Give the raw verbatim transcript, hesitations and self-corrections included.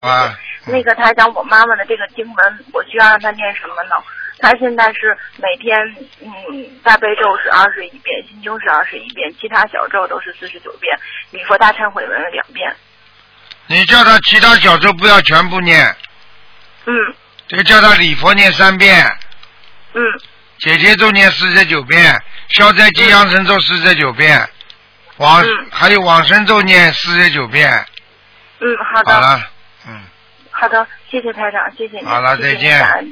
啊。 那个台长，我妈妈的这个经文，我需要让她念什么呢？她现在是每天，嗯，大悲咒是二十一遍，心经是二十一遍，其他小咒都是四十九遍，礼佛大忏悔文两遍。 你叫她其他小咒不要全部念。 嗯。 就叫她礼佛念三遍。 嗯。 姐姐咒念四十九遍，消灾吉祥神咒四十九遍，往、嗯、还有往生咒念四十九遍。 嗯，好的。 好了，嗯。 好的，谢谢台长，谢谢你。 好了，再见。